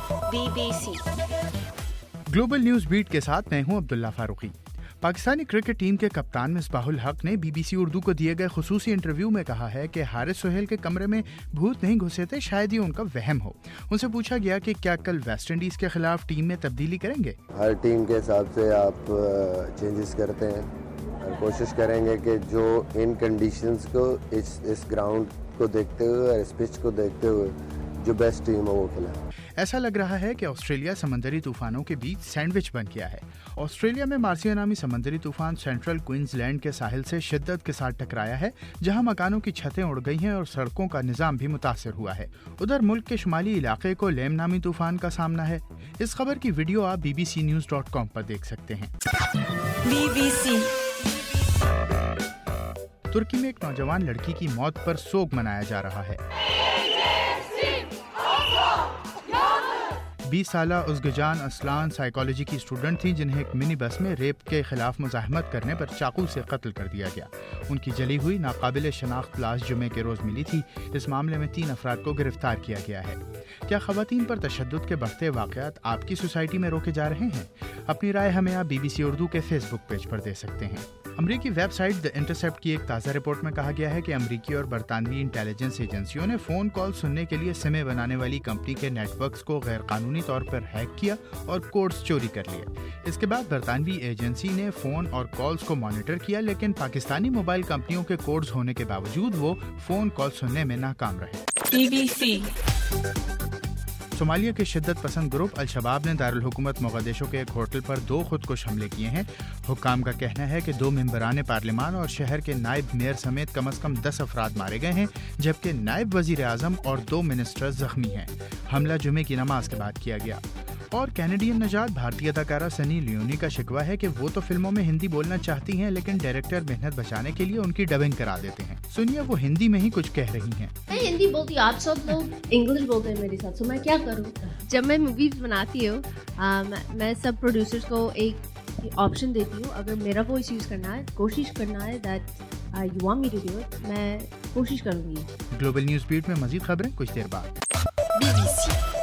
BBC global news beat के साथ मैं हूं अब्दुल्ला फारूकी। पाकिस्तानी क्रिकेट टीम के कप्तान मिसबाहुल हक ने BBC उर्दू को दिए गए खुसूसी इंटरव्यू में कहा है कि हारिस सोहेल के कमरे में भूत नहीं घुसे थे, शायद ये उनका वहम हो। उनसे पूछा गया कि क्या कल वेस्ट इंडीज के खिलाफ टीम में तब्दीली करेंगे। हर टीम के हिसाब से आप चेंजेस करते हैं और कोशिश करेंगे कि जो इन कंडीशंस को इस ग्राउंड को देखते हुए और इस पिच को देखते हुए जो बेस्ट टीम हो वो खिलाए। ऐसा लग रहा है कि ऑस्ट्रेलिया समंदरी तूफानों के बीच सैंडविच बन गया है। ऑस्ट्रेलिया में मार्सिया नामी समंदरी तूफान सेंट्रल क्वींसलैंड के साहिल से शिद्दत के साथ टकराया है, जहां मकानों की छतें उड़ गई हैं और सड़कों का निजाम भी मुतासर हुआ है। उधर मुल्क के शुमाली इलाके को लेम नामी तूफान का सामना है। इस खबर की वीडियो आप bbcnews.com पर देख सकते हैं। BBC तुर्की में एक नौजवान लड़की की मौत पर सोग मनाया जा रहा है। 20 साला उज़गजान असलान साइकोलॉजी की स्टूडेंट थी, जिन्हें एक मिनी बस में रेप के खिलाफ मुज़ाहमत करने पर चाकू से कत्ल कर दिया गया। उनकी जली हुई नाकाबिल शनाख्त लाश जुमे के रोज़ मिली थी। इस मामले में 3 अफराद को गिरफ्तार किया गया है। क्या ख़वातीन पर तशद्दुद के बढ़ते वाक़यात आपकी सोसाइटी में रोके जा रहे हैं? अपनी राय हमें आप BBC उर्दू के फेसबुक पेज पर दे सकते हैं। अमरीकी वेबसाइट द इंटरसेप्ट की एक ताज़ा रिपोर्ट में कहा गया है कि अमरीकी और बरतानवी इंटेलिजेंस एजेंसियों ने फ़ोन कॉल सुनने के लिए सिमें बनाने वाली कंपनी के नेटवर्क्स को गैर कानूनी तौर पर हैक किया और कोड्स चोरी कर लिए। इसके बाद बरतानवी एजेंसी ने फ़ोन और कॉल्स को मॉनिटर किया, लेकिन पाकिस्तानी मोबाइल कंपनियों के कोड्स होने के बावजूद वो फ़ोन कॉल सुनने में नाकाम रहे। BBC सोमालिया के शिद्दत पसंद ग्रुप अल-शबाब ने दारुल हुकूमत मोगादिशु के एक होटल पर 2 खुदकुश हमले किए हैं। हुक्काम का कहना है कि 2 मेंबरान पार्लिमान और शहर के नायब मेयर समेत कम से कम 10 अफराद मारे गए हैं, जबकि नायब वजीर आजम और 2 मिनिस्टर्स जख्मी हैं। हमला जुमे की नमाज के बाद किया गया। और कैनेडियन नजात भारतीय अदाकारा सनी लियोनी का शिकवा है कि वो तो फिल्मों में हिंदी बोलना चाहती हैं, लेकिन डायरेक्टर मेहनत बचाने के लिए उनकी डबिंग करा देते हैं। सुनिए वो हिंदी में ही कुछ कह रही हैं। मैं हिंदी बोलती हूँ, आप सब लोग इंग्लिश बोलते हैं मेरे साथ, तो मैं क्या करूँ? जब मैं मूवीज बनाती हूँ मैं सब प्रोड्यूसर्स को एक ऑप्शन देती हूँ, अगर मेरा वॉइस यूज़ करना है, कोशिश करना है that you want me to do it, मैं कोशिश करूँगी। ग्लोबल न्यूज़ बीट में मज़ीद खबरें कुछ देर बाद। BBC